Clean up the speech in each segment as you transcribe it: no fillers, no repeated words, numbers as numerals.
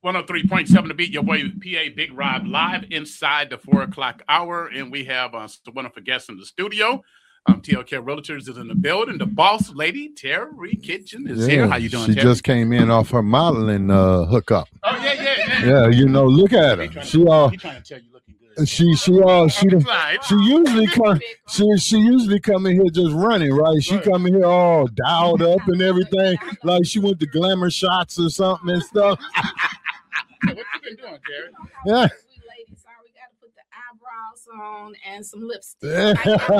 103.7 to beat your boy PA Big Rob live inside the 4 o'clock hour. And we have some wonderful guests in the studio. TLK Realtors is in the building. The boss lady, Terry Kitchen, is here. How you doing, She Terry? just came in off her modeling hookup. Oh, yeah. Yeah, you know, look at her. He trying to tell you looking good. She usually come in here just running, right? She come in here all dialed up and everything, like she went to Glamour Shots or something and stuff. What you been doing, Terry? Yeah. We got to put the eyebrows on and some lipstick. Yeah.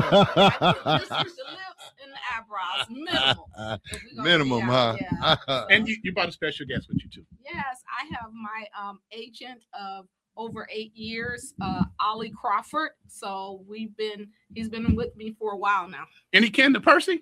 The lips and the eyebrows, Minimum, huh? Yeah. And you brought a special guest with you too. Yes, I have my agent of over 8 years, Ollie Crawford. So he's been with me for a while now. Any kin to Percy?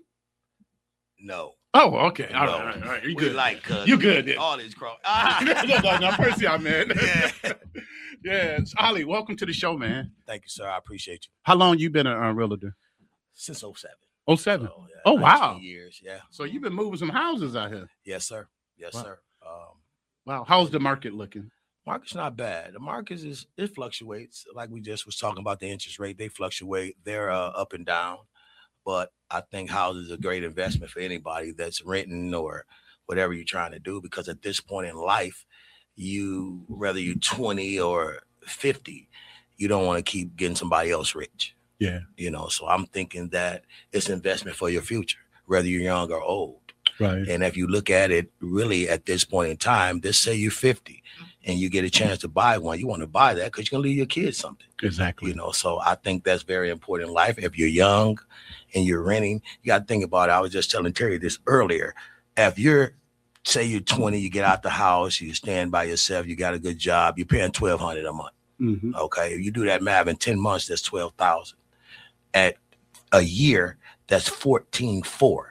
No. Oh, okay. All right. You good? You good? Then. All is cross. No, Percy, man. Yeah. Yeah. Ollie, welcome to the show, man. Thank you, sir. I appreciate you. How long you been a realtor? Since 07. 07. So, yeah, Oh, wow. Years, yeah. So you've been moving some houses out here. Yes, sir. Yes, Wow. sir. Wow. How's the market looking? Market's not bad. The market it fluctuates. Like we just was talking about the interest rate, they fluctuate. They're up and down. But I think houses are a great investment for anybody that's renting or whatever you're trying to do, because at this point in life, whether you're 20 or 50, you don't want to keep getting somebody else rich. Yeah. You know, so I'm thinking that it's an investment for your future, whether you're young or old. Right. And if you look at it really at this point in time, let's say you're 50 and you get a chance to buy one, you want to buy that because you're going to leave your kids something. Exactly. You know, so I think that's very important in life. If you're young and you're renting, you got to think about it. I was just telling Terry this earlier. If say you're 20, you get out the house, you stand by yourself, you got a good job, you're paying $1,200 a month. Mm-hmm. Okay. If you do that math in 10 months, that's $12,000. At a year, that's $14,400.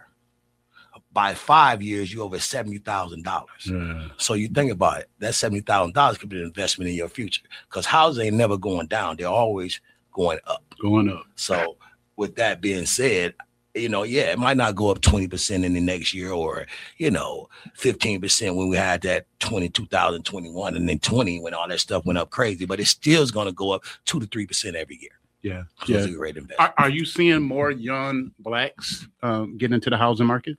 By 5 years, you're over $70,000. Yeah. So you think about it, that $70,000 could be an investment in your future, because houses ain't never going down. They're always going up. Going up. So with that being said, you know, yeah, it might not go up 20% in the next year, or, 15% when we had that 2021 and then 20 when all that stuff went up crazy, but it still is going to go up 2 to 3% every year. Yeah. So it's a great investment. Are you seeing more young blacks get into the housing market?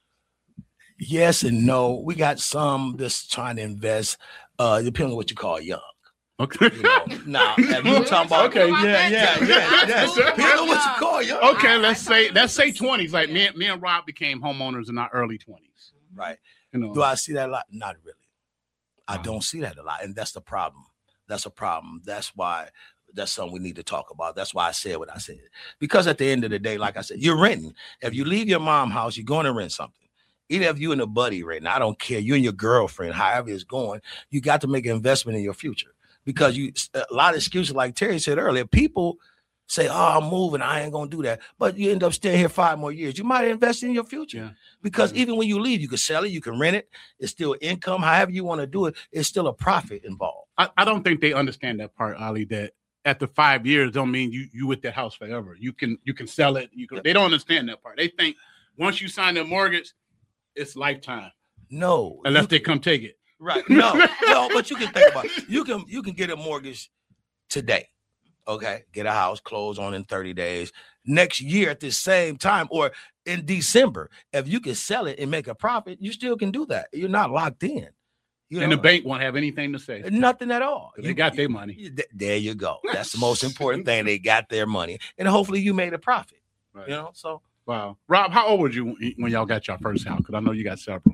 Yes and no. We got some that's trying to invest, depending on what you call young. Okay. Now, if you're talking about yeah. Depending on what you call young. Okay, let's say 20s. Like me and Rob became homeowners in our early 20s. Right. You know. Do I see that a lot? Not really. I don't see that a lot, and that's the problem. That's a problem. That's why. That's something we need to talk about. That's why I said what I said. Because at the end of the day, like I said, you're renting. If you leave your mom's house, you're going to rent something. Even if you and a buddy renting, I don't care. You and your girlfriend, however it's going, you got to make an investment in your future. Because a lot of excuses, like Terry said earlier, people say, "Oh, I'm moving, I ain't gonna do that," but you end up staying here 5 more years. You might invest in your future. Yeah. Because even when you leave, you can sell it, you can rent it. It's still income. However you want to do it, it's still a profit involved. I don't think they understand that part, Ali. That after 5 years don't mean you with that house forever. You can sell it. They don't understand that part. They think once you sign that mortgage, it's lifetime. No, unless they come take it. Right. No, but you can think about it. You can get a mortgage today. Okay. Get a house, close on in 30 days. Next year at the same time, or in December, if you can sell it and make a profit, you still can do that. You're not locked in. And the bank won't have anything to say. Nothing at all. They got their money. There you go. That's the most important thing. They got their money. And hopefully you made a profit. Right. So. Wow. Rob, how old were you when y'all got your first house? Because I know you got several.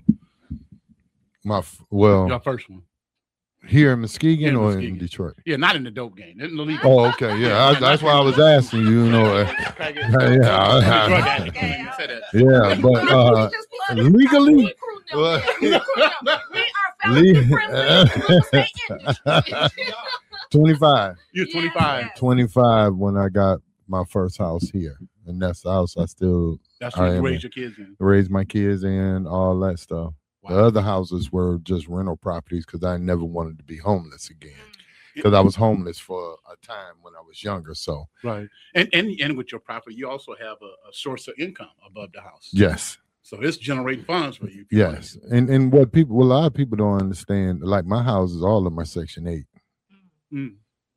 Your first one. Here in Muskegon or in Detroit? Yeah, not in the dope game. In the league. Oh, okay. Yeah, that's why I was asking you. Yeah, but legally, 25. You're 25. 25 when I got my first house here, and that's the house I still. That's what you raised your kids in. Raised my kids in, all that stuff. Wow. The other houses were just rental properties because I never wanted to be homeless again. Because I was homeless for a time when I was younger. So right, and with your property, you also have a source of income above the house. Yes. So it's generating funds for you. Yes, and what a lot of people don't understand. Like my houses, all of my Section 8. Mm.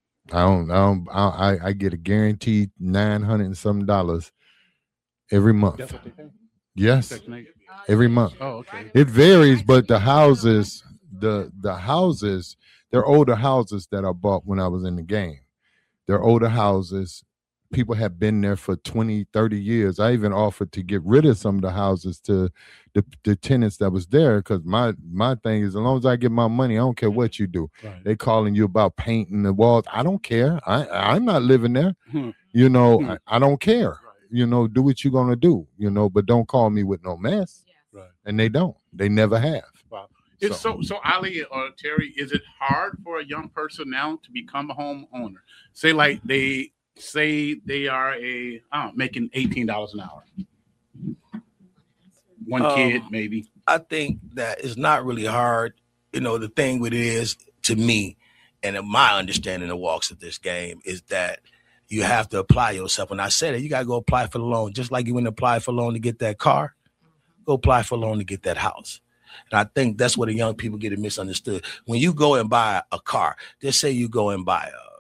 I get a guaranteed $900 and some every month. That's what they pay. Yes, Section 8. every month. Oh, okay. It varies, but the houses, the houses, they're older houses that I bought when I was in the game. They're older houses. People have been there for 20, 30 years. I even offered to get rid of some of the houses to the tenants that was there, because my thing is, as long as I get my money, I don't care what you do. Right. They calling you about painting the walls. I don't care. I'm not living there. Hmm. You know, Hmm. I don't care. Right. You know, do what you're gonna do. You know, but don't call me with no mess. Right. And they don't. They never have. Wow. It's so Ali or Terry, is it hard for a young person now to become a homeowner? Say like they are making $18 an hour. One kid, maybe. I think that it's not really hard. You know, the thing with it is, to me, and in my understanding of walks of this game, is that you have to apply yourself. When I said it, you got to go apply for the loan. Just like you went to apply for a loan to get that car, go apply for a loan to get that house. And I think that's where the young people get it misunderstood. When you go and buy a car, just say you go and buy a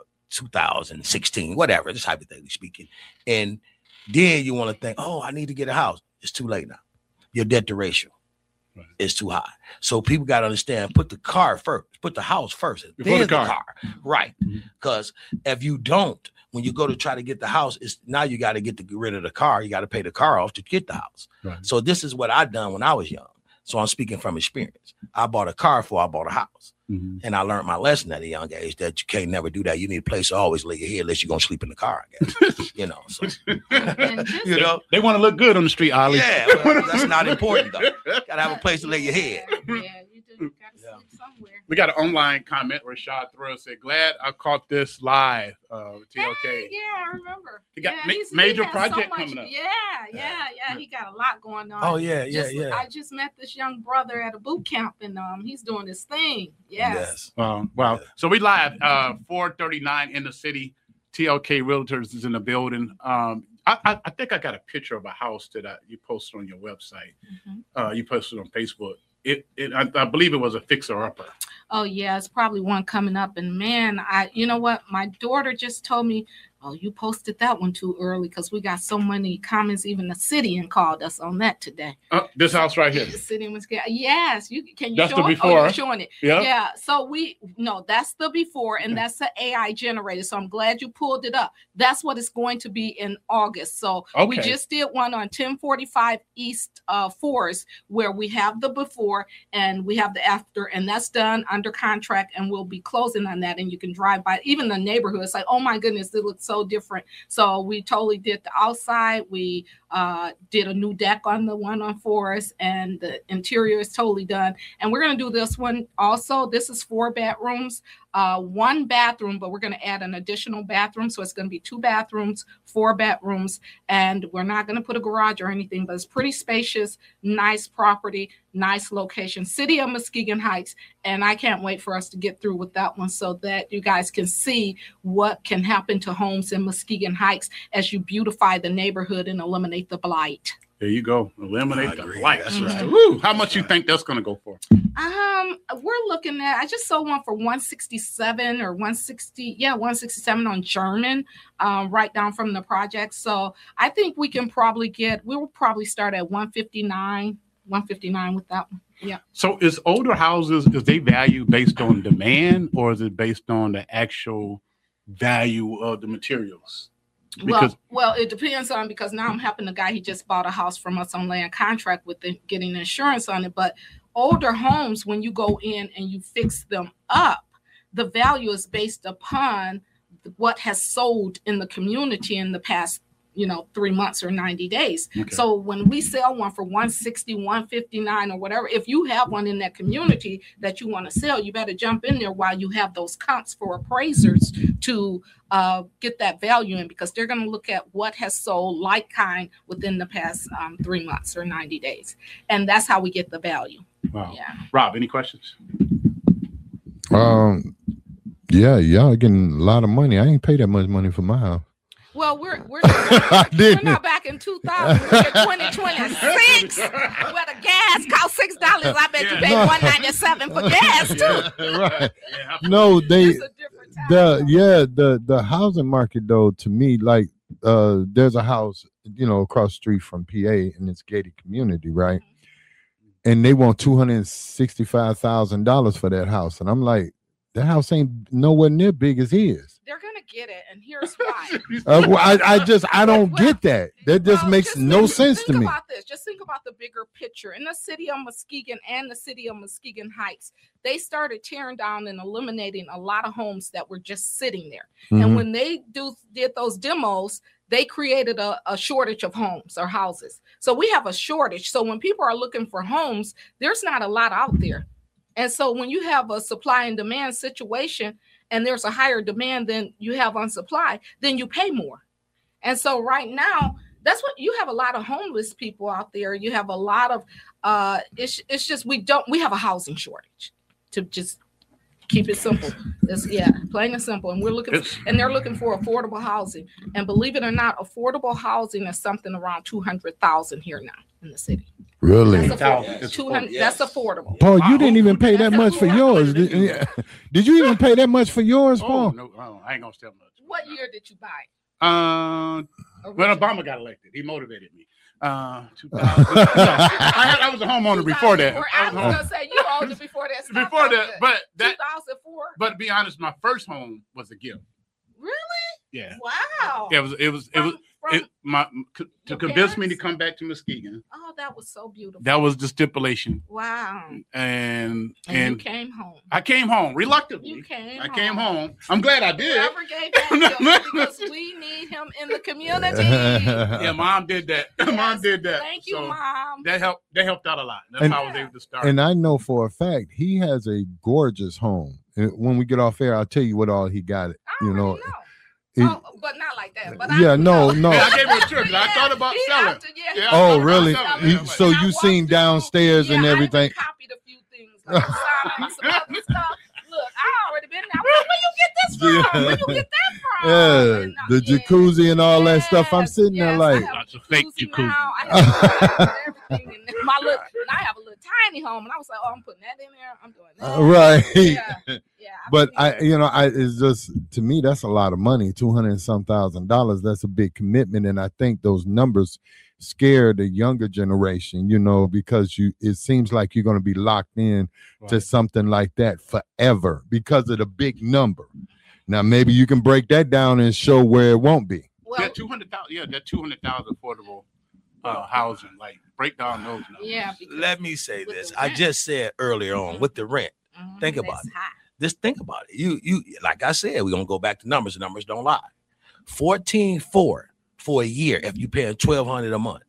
2016, whatever, just hypothetically speaking, and then you want to think, oh, I need to get a house. It's too late now. Your debt to ratio is too high. So people got to understand, put the car first, put the house first, then the car. Right. Because if you don't, when you go to try to get the house, it's now you got to get rid of the car. You got to pay the car off to get the house. Right. So this is what I done when I was young. So I'm speaking from experience. I bought a car before I bought a house. Mm-hmm. And I learned my lesson at a young age that you can't never do that. You need a place to always lay your head unless you're going to sleep in the car, I guess. You know, so, you know. They want to look good on the street, Ali. Yeah, well, that's not important, though. Got to have a place to lay your head. Yeah, you do. Got to sleep somewhere. We got an online comment. Rashad Thrill said, glad I caught this live. TLK. Hey, yeah, I remember. He got major project coming up. Yeah. He got a lot going on. Oh, yeah. I just met this young brother at a boot camp, and he's doing his thing. Yes. Wow. Yeah. So we live 439 in the city. TLK Realtors is in the building. I think I got a picture of a house that you posted on your website. Mm-hmm. You posted on Facebook. I believe it was a fixer-upper. Oh, yeah, it's probably one coming up. And man, you know what? My daughter just told me, oh, you posted that one too early, because we got so many comments. Even the city called us on that today. This house right here. The city was yes. Can you that's show the it? before. Oh, you're showing it. Yeah. So that's the before, and that's the AI generated. So I'm glad you pulled it up. That's what it's going to be in August. So we just did one on 1045 East Forest, where we have the before and we have the after, and that's done under contract, and we'll be closing on that. And you can drive by even the neighborhood. It's like, oh my goodness, it looks so different. So we totally did the outside. We did a new deck on the one on Forest, and the interior is totally done. And we're going to do this one also. This is 4 bedrooms, 1 bathroom, but we're going to add an additional bathroom. So it's going to be 2 bathrooms, 4 bedrooms, and we're not going to put a garage or anything, but it's pretty spacious, nice property, nice location, city of Muskegon Heights. And I can't wait for us to get through with that one so that you guys can see what can happen to homes in Muskegon Heights as you beautify the neighborhood and eliminate the blight. There you go. Eliminate the blight. That's right. Woo. How much you think that's going to go for? We're looking at, I just sold one for 167 or 160. Yeah, 167 on German, right down from the project. So I think we will probably start at 159 with that one. Yeah. So is older houses, is they value based on demand, or is it based on the actual value of the materials? Well, it depends on, because now I'm helping the guy. He just bought a house from us on land contract with getting insurance on it. But older homes, when you go in and you fix them up, the value is based upon what has sold in the community in the past 3 months or 90 days. Okay. So when we sell one for 160, 159 or whatever, if you have one in that community that you want to sell, you better jump in there while you have those comps for appraisers to get that value in, because they're going to look at what has sold like kind within the past 3 months or 90 days. And that's how we get the value. Wow. Yeah. Rob, any questions? Yeah, y'all getting a lot of money. I ain't paid that much money for my house. Well, we're not backing in 2000. Look at 2026. Where the gas cost $6. I bet you pay $1.97 for gas too. Right. No, the housing market though, to me, like there's a house, across the street from PA in this gated community, right? And they want $265,000 for that house. And I'm like, that house ain't nowhere near big as his. They're gonna get it, and here's why. I don't get that. That just makes no sense to me. Think about this. Just think about the bigger picture. In the city of Muskegon and the city of Muskegon Heights, they started tearing down and eliminating a lot of homes that were just sitting there. Mm-hmm. And when they did those demos, they created a shortage of homes or houses. So we have a shortage. So when people are looking for homes, there's not a lot out there. And so when you have a supply and demand situation and there's a higher demand than you have on supply, then you pay more. And so right now, that's what you have, a lot of homeless people out there. You have a lot of it's just we have a housing shortage, to just keep it simple. Plain and simple. And they're looking for affordable housing. And believe it or not, affordable housing is something around 200,000 here now in the city. Really? That's affordable. That's affordable. Paul, you didn't even pay that much for yours. Did you even pay that much for yours, Paul? No, I ain't gonna tell much. What year did you buy? When Obama got elected, he motivated me. 2000. I was a homeowner before that. I was gonna say you owned it before that. Before that, but 2004. But to be honest, my first home was a gift. Really? Yeah. Wow. It was to convince me to come back to Muskegon. Oh, that was so beautiful. That was the stipulation. Wow. And you came home. I came home reluctantly. I came home. I'm glad I did. Whoever gave that because we need him in the community. Yeah, Mom did that. Yes. Mom did that. Thank you, Mom. That helped out a lot. That's how I was able to start. And I know for a fact he has a gorgeous home. When we get off air, I'll tell you what all he got. Know. But not like that. But no. I gave him a trip. I thought about selling. Really? So you seen downstairs and everything? I copied a few things, like some other stuff. Look, I already been there. Where you get this from? Where you get that from? Yeah, the jacuzzi and all that stuff. I'm sitting there like lots of fake jacuzzi. I have everything in my look. And I have a little tiny home, and I was like, I'm putting that in there. I'm doing that. Right. Yeah. But it's just, to me, that's a lot of money. $200 and some thousand. That's a big commitment, and I think those numbers scare the younger generation, because it seems like you're going to be locked in to something like that forever because of the big number. Now, maybe you can break that down and show where it won't be. Well, that 200,000, that 200,000 affordable housing, like break down those numbers. Yeah. Let me say this. I just said earlier on with the rent. Think about it. Just think about it. You like I said, we're gonna go back to numbers. The numbers don't lie. 14.4 for a year if you paying $1,200 a month.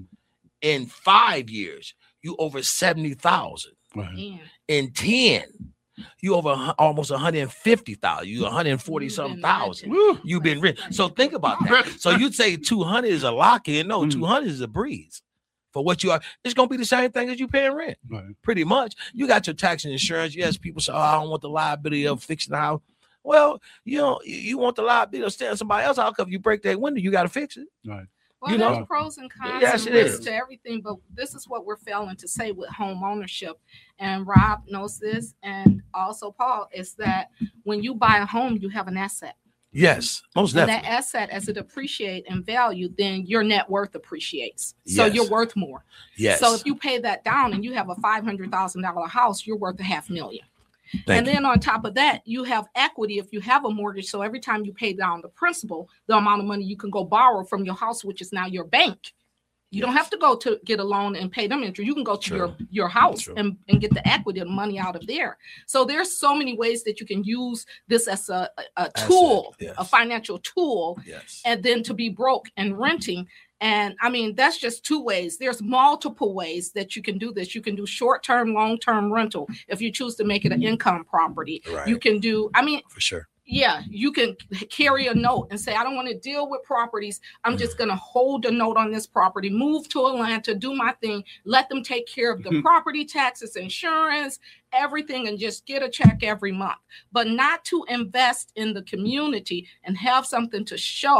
In 5 years, you over 70,000. Right. In 10, you over almost 150,000. You 140 something thousand. You've been rich. So think about that. So you'd say 200 is a lock in. No, 200 is a breeze. For what you are, it's gonna be the same thing as you paying rent. Right. Pretty much. You got your tax and insurance. Yes, people say, I don't want the liability of fixing the house. Well, you want the liability of staying somebody else out because if you break that window, you got to fix it. Right. Well, there's pros and cons yes, and risks to everything, but this is what we're failing to say with home ownership. And Rob knows this, and also Paul, is that when you buy a home, you have an asset. Yes, most definitely. And that asset, as it appreciates in value, then your net worth appreciates. So you're worth more. Yes. So if you pay that down and you have a $500,000 house, you're worth $500,000. Then on top of that, you have equity if you have a mortgage. So every time you pay down the principal, the amount of money you can go borrow from your house, which is now your bank. You don't have to go to get a loan and pay them interest. You can go to your house and get the equity and money out of there. So there's so many ways that you can use this as a tool, a financial tool, and then to be broke and renting. And I mean, that's just two ways. There's multiple ways that you can do this. You can do short-term, long-term rental. If you choose to make it an income property, you can do, for sure. Yeah, you can carry a note and say, I don't want to deal with properties. I'm just going to hold a note on this property, move to Atlanta, do my thing, let them take care of the property taxes, insurance, everything, and just get a check every month. But not to invest in the community and have something to show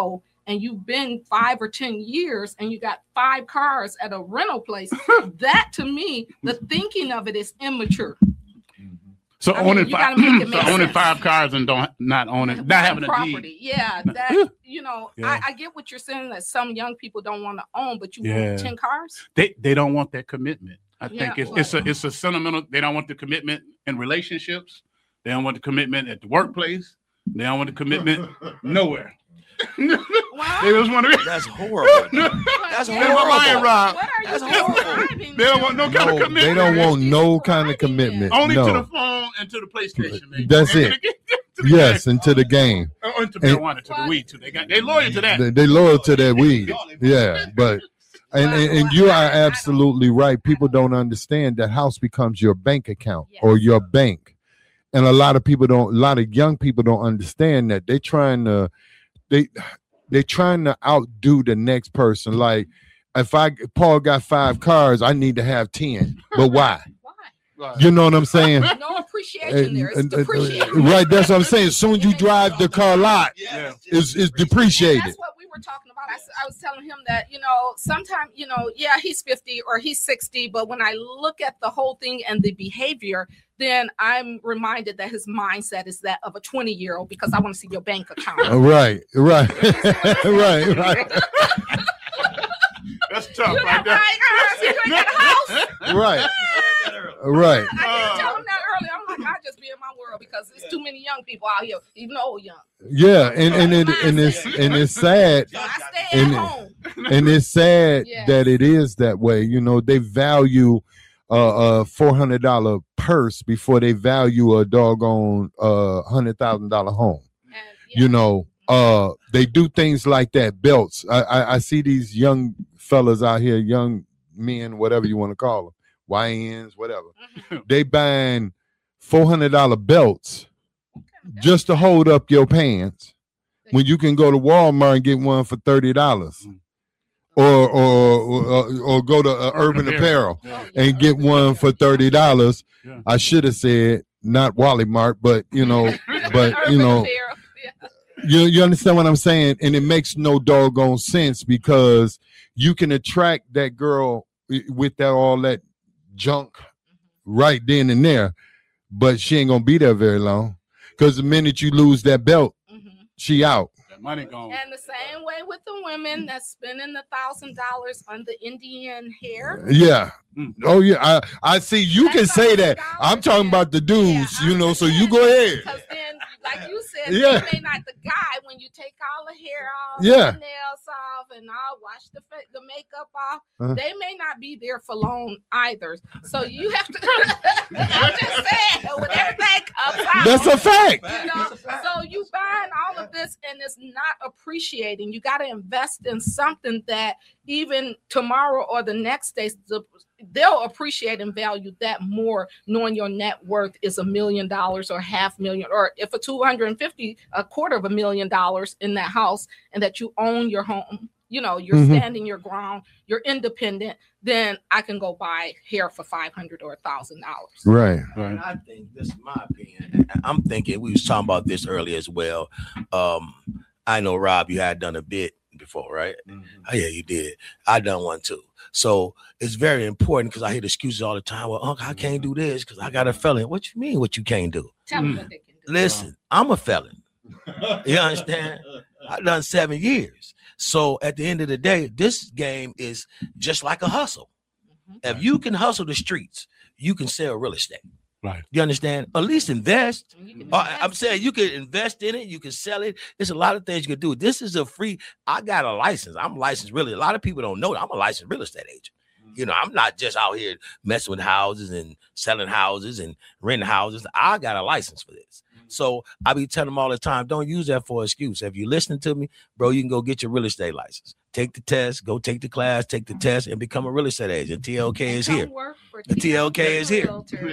and you've been 5 or 10 years and you got 5 cars at a rental place, that to me, the thinking of it is immature. So owning 5 cars and not having property. A deed. Yeah, that I get what you're saying, that some young people don't want to own, but you want 10 cars. They don't want that commitment. I think it's a sentimental. They don't want the commitment in relationships. They don't want the commitment at the workplace. They don't want the commitment nowhere. Wow. They just want to. That's horrible. That's horrible. Rob. What are you describing? They don't want no kind of commitment. They don't want no kind of commitment. Only to the phone and to the PlayStation. Maybe. That's it. Yes, and to the game. And to marijuana, to the weed too. They loyal to that. They loyal to that weed. Yeah, but and you are absolutely right. People don't understand that house becomes your bank account or your bank, and a lot of young people don't understand that. They're trying to outdo the next person. Like, if Paul got 5 cars, I need to have 10. But why? You know what I'm saying? No appreciation there. It's depreciating. Right, that's what I'm saying. As soon as you drive the car lot, it's depreciated. That's what we were talking about. I was telling him that, sometimes, he's 50 or he's 60, but when I look at the whole thing and the behavior, then I'm reminded that his mindset is that of a 20-year-old, because I want to see your bank account. Right. right. That's tough. You got 5 cars, you ain't got a house. Right. I didn't tell him that earlier. I'm like, I just be in my world because there's too many young people out here, even old young. Yeah, and it's sad. So I stay at home. And it's sad that it is that way. They value a $400 purse before they value a doggone $100,000 home. They do things like that. Belts. I see these young fellas out here, young men, whatever you want to call them, YNs, whatever. They buying $400 belts just to hold up your pants when you can go to Walmart and get one for $30. Or go to Urban Apparel and get one for $30. I should have said not Wally Mart, but you understand what I'm saying? And it makes no doggone sense, because you can attract that girl with all that junk right then and there, but she ain't gonna be there very long, because the minute you lose that belt, she out. Money gone. And the same way with the women that's spending $1,000 on the Indian hair. Yeah. Oh yeah. I see. You can say that. I'm talking about the dudes. So you go ahead. Because then, like you said, they may not, the guy, when you take all the hair off, the nails off, and all wash the makeup off, they may not be there for long either. So you have to. I'm just saying, with everything upside. That's a fact. So you buying all of this and it's not appreciating. You got to invest in something that even tomorrow or the next day, they'll appreciate and value that more, knowing your net worth is $1 million or $500,000, or if a $250,000, $250,000 in that house, and that you own your home, you're standing your ground, you're independent, then I can go buy hair for $500 or $1,000. Right. And I think, this is my opinion, I'm thinking, we was talking about this earlier as well. I know, Rob, you had done a bit before, right? Oh, yeah, you did. I done one too. So it's very important, because I hear excuses all the time. Well, Uncle, I can't do this because I got a felon. What you mean what you can't do? Tell me what they can do. Listen, I'm a felon. You understand? I've done 7 years. So at the end of the day, this game is just like a hustle. If you can hustle the streets, you can sell real estate. Right. You understand? At least invest. I'm saying you can invest in it. You can sell it. There's a lot of things you can do. This is a free. I got a license. I'm licensed. Really, a lot of people don't know that I'm a licensed real estate agent. I'm not just out here messing with houses and selling houses and renting houses. I got a license for this. So I be telling them all the time, don't use that for an excuse. If you're listening to me, bro, you can go get your real estate license. Take the test, go take the class, take the test, and become a real estate agent. TLK is here. The TLK is here.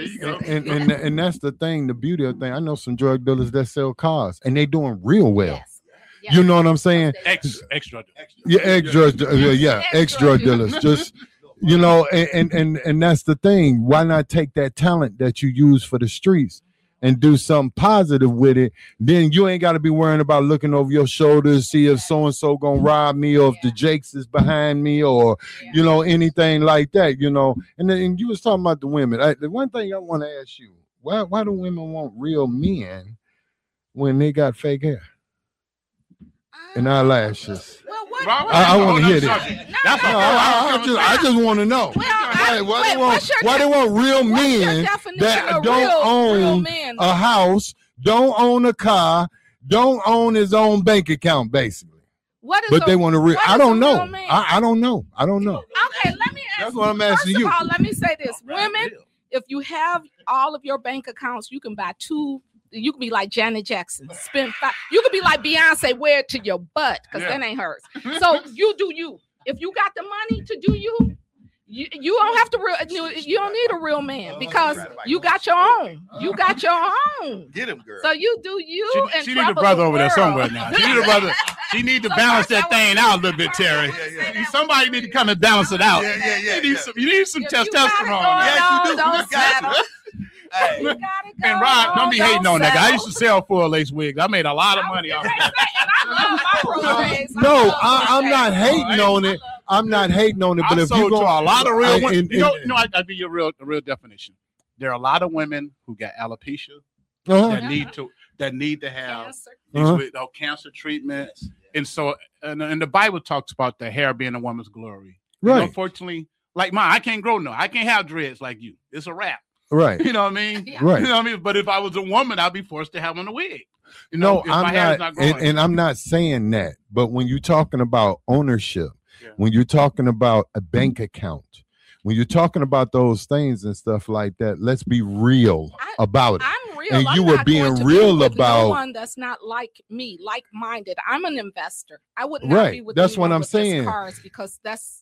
And that's the thing, the beauty of the thing. I know some drug dealers that sell cars, and they doing real well. Yes. You know what I'm saying? Extra. Yeah, ex-drug dealers. Just, and that's the thing. Why not take that talent that you use for the streets and do something positive with it, then you ain't got to be worrying about looking over your shoulders, see if so-and-so gonna rob me, or if the Jakes is behind me, or you know, anything like that, you know. And then you was talking about the women. The one thing I want to ask you, why do women want real men when they got fake hair and eyelashes? I want to hear that. I just want to know. Why they want real men that don't own a house, don't own a car, don't own his own bank account, basically. But they want to real. I don't know. I don't know. Okay, let me ask. That's what I'm asking you. First of all, let me say this: women, if you have all of your bank accounts, you can buy 2. You could be like Janet Jackson, spend 5. You could be like Beyonce, wear it to your butt, because that ain't hers. So you do you. If you got the money to do you, you don't have to you don't need a real man, because you got your own. You got your own. Get him, girl. So you do you. She need a brother over there somewhere now. She need a brother. She need to balance that thing out a little bit, Terry. Somebody need to come and balance it out. You need some testosterone. Yes, you do. Don't settle. Hey. And Rod, don't be hating on that guy. I used to sell full lace wigs. I made a lot of money off that. No, I'm not hating on it. I'm not hating on it. But if you go a lot of real women, I'll give you a real definition. There are a lot of women who got alopecia that need to have cancer treatment. And so, and the Bible talks about the hair being a woman's glory. Right. Unfortunately, like mine, I can't grow no. I can't have dreads like you. It's a wrap. Right. You know what I mean? Yeah. Right. You know what I mean? But if I was a woman, I'd be forced to have on a wig. No, I'm not and I'm not saying that. But when you're talking about ownership, when you're talking about a bank account, when you're talking about those things and stuff like that, let's be real about it. I'm real. And you I'm were not being going to real be with about no one that's not like me, like-minded. I'm an investor. I would not be with that's what anyone I'm with saying. Cars, because that's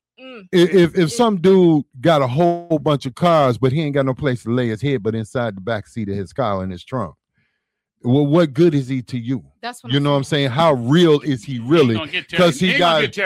if some dude got a whole bunch of cars, but he ain't got no place to lay his head but inside the back seat of his car in his trunk. Well, what good is he to you? That's what you know what I'm saying. How real is he really? Because he got a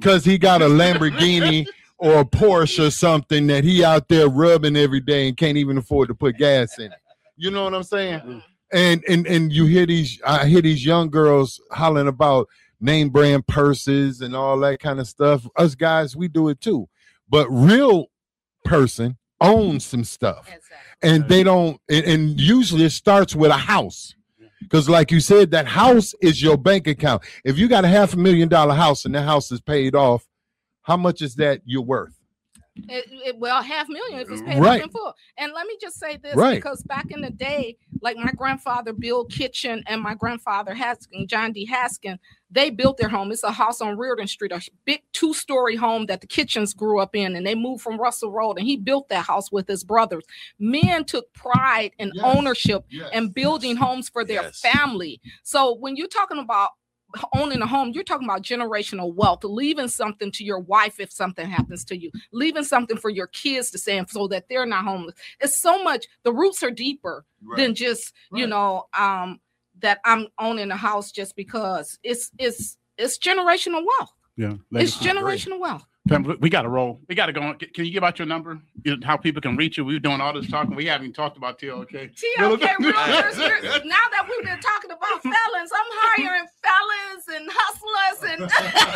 Lamborghini or a Porsche or something that he out there rubbing every day and can't even afford to put gas in it. You know what I'm saying? And you hear I hear these young girls hollering about name brand purses and all that kind of stuff. Us guys, we do it too. But real person owns some stuff. And they don't, and usually it starts with a house. Because like you said, that house is your bank account. If you got a $500,000 house and that house is paid off, how much is that you're worth? Well, $500,000 if it's paid off in full. And let me just say this, because back in the day, like my grandfather Bill Kitchen and my grandfather Haskin, John D. Haskin, they built their home. It's a house on Reardon Street, a big 2-story home that the Kitchens grew up in, and they moved from Russell Road, and he built that house with his brothers. Men took pride in ownership and building homes for their family. So when you're talking about owning a home, you're talking about generational wealth, leaving something to your wife if something happens to you, leaving something for your kids to say so that they're not homeless. It's so much, the roots are deeper than just, that I'm owning a house just because. It's generational wealth. Yeah. It's generational wealth. We got to roll. We got to go on. Can you give out your number? How people can reach you? We're doing all this talking. We haven't even talked about TLK. TLK Realtors. Now that we've been talking about felons, I'm hiring felons and hustlers and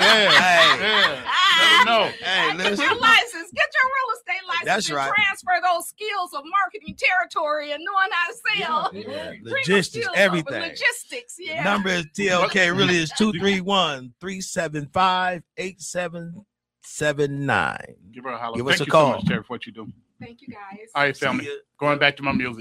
get your license. Get your real estate license. That's right. Transfer those skills of marketing territory and knowing how to sell. Logistics, everything. Logistics, Number is TLK really is 231-375-8779. Give her a holler. Give us Thank a you call. so much, Terry, for what you do. Thank you, guys. All right, family. Going back to my music.